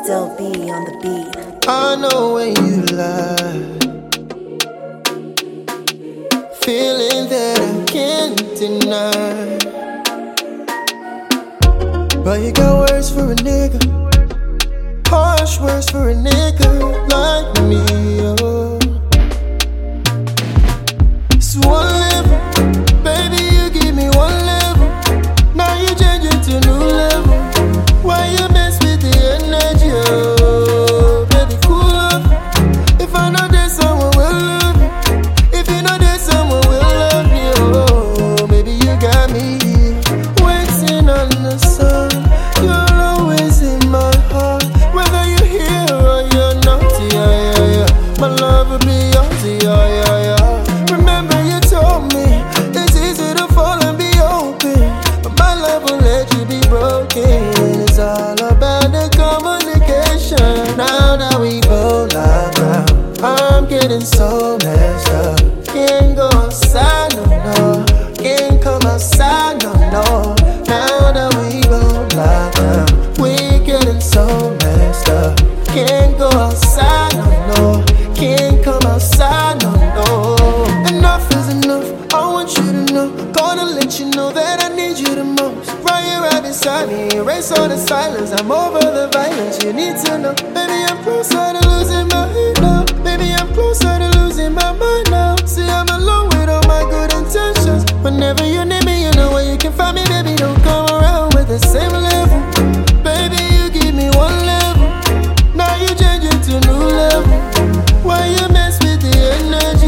Still be on the beat. I know when you lie, feeling that I can't deny. But you got words for a nigga, harsh words for a nigga like me, oh. It's one level, baby, you give me one level. Now you change it to new level. Why you mess with the energy, oh? Baby, cool up. If I know there's someone will love you, if you know there's someone will love you, oh. Baby, you got me waiting on the sun. You're always in my heart, whether you're here or you're not, yeah, yeah, yeah. My love will be yours, yeah, yeah, yeah. Remember you told me it's easy to fall and be open, but my love will let you be broken. It's all about the communication. Now that we both locked down, I'm getting so messed up. Can't go outside, no, no. Can't come outside, no, no. Now that we both locked down, we getting so messed up. Can't go outside, no, no. Can't come outside, no, no. Enough is enough, I want you to know. Gonna let you know that I need you the most. Right here, right beside me, erase all the silence. I'm over the violence, you need to know. Baby, I'm closer to losing my head now. Baby, I'm closer to losing my mind now. See, I'm alone with all my good intentions. Whenever you need me, you know where you can find me. Baby, don't come around with the same level. Baby, you give me one level, now you change it to new level. Why you mess with the energy,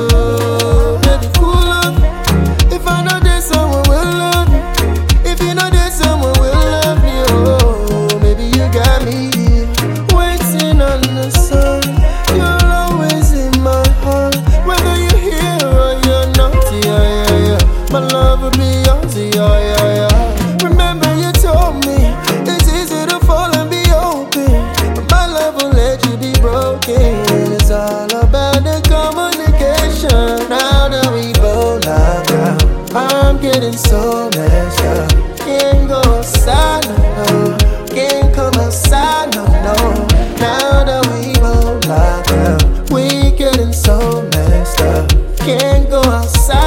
oh? Baby, cool up. If I know there's someone will love you, if you know there's someone will love you, oh. Baby, you got me waiting on the sun. You're always in my heart, whether you're here or you're not, yeah, yeah, yeah. My love will be yours, yeah, yeah, yeah. Remember you told me it's easy to fall and be open, but my love will let you be broken. It's all about the communication. Now that we both locked down, I'm getting so messed up. Can't go outside, no, no. Can't come outside, no, no. Now that we both locked down, we getting so messed up. Can't go outside.